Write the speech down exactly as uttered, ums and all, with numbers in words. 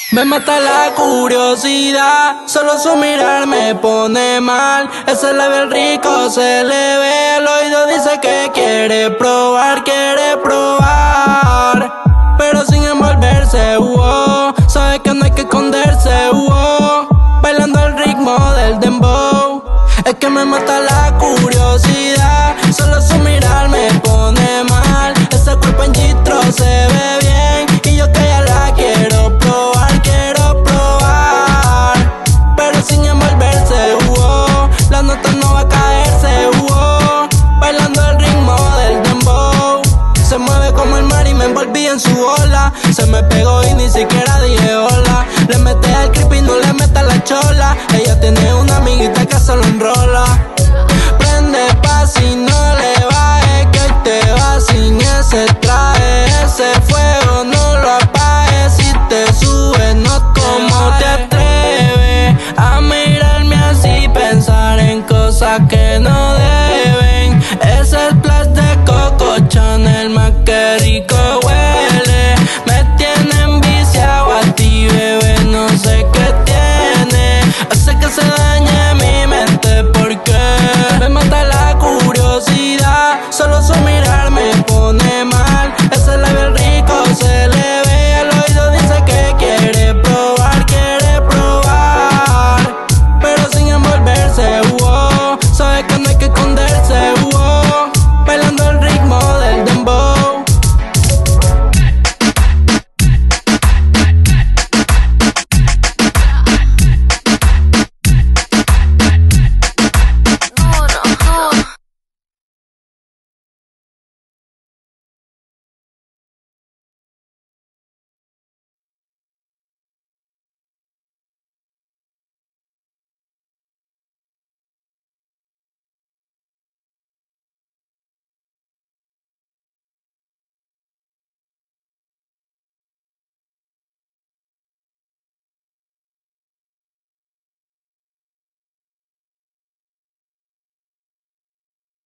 Me mata la curiosidad, solo su mirar me pone mal. Ese labial rico se le ve, el oído dice que quiere probar, quiere probar, pero sin envolverse, uh-oh. Sabe que no hay que esconderse, uh-oh. Bailando el ritmo del dembow. Es que me mata